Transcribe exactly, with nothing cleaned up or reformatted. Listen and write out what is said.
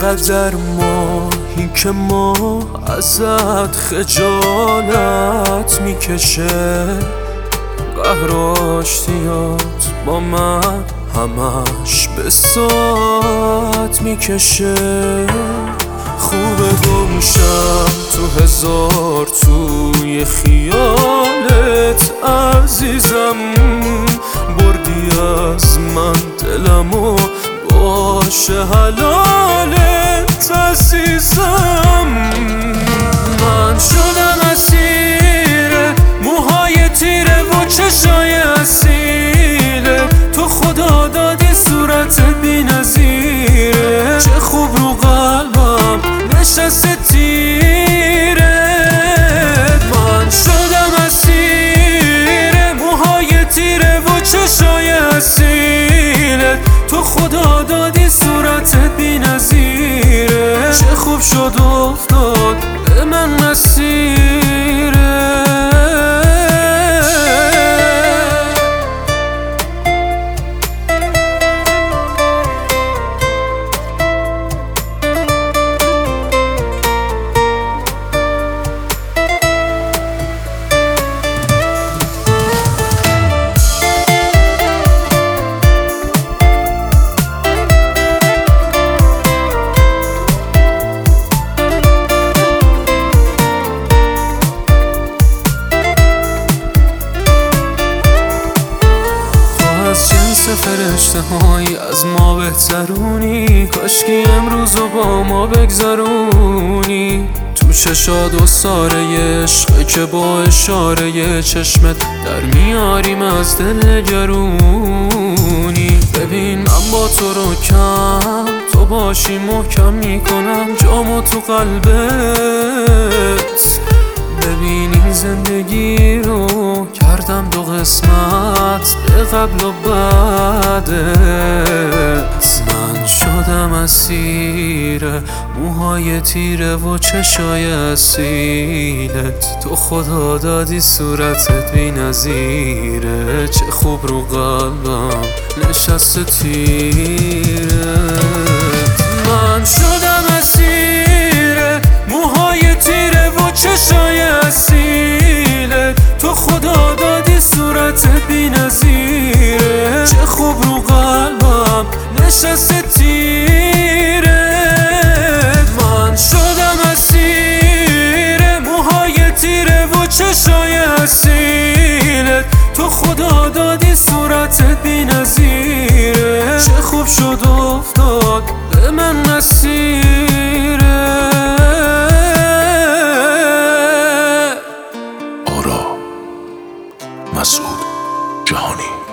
چقدر ماهی که ما ازت خجالت میکشه، قهر و آشتیات با من همش به ساعت میکشه. خوبه گم شم تو هزار توی خیالت عزیزم، بردی از من دلمو باشه حلالت عزیزم. من شدم اسیر موهای تیره و چشای اصیله، تو خدا دادی صورت بی نظیره، چه خوب رو قلبم نشسته تیره. من شدم اسیر موهای تیره و چشای اصیله، تو خدا دادی صورت بی نظیره، چه خوب شد افتاد به من نصیره. فرشته هایی از ما بهترونی، کاشکی امروز رو با ما بگذرونی. تو چشاد و ساره عشقه که با اشاره چشمت در میاریم از دل گرونی. ببین من با تو رو کم تو باشی محکم میکنم جامو تو قلبت. ببین این زندگی رو کردم دو قسمت به قبل و بعدت. من شدم اسیر موهای تیره و چشای اصیلت، تو خدا دادی صورتت بی نظیره، چه خوب رو قلبم نشسته تیره. من شدم اسیر موهای تیره و چشای اصیله، تو خدا دادی صورت بی نظیره، چه خوب رو قلبم نشسته تیره. من شدم اسیر موهای تیره و چشای اصیله، تو خدا دادی صورت بی نظیره، چه خوب شد افتاد به من نصیره. مسعود جهانی.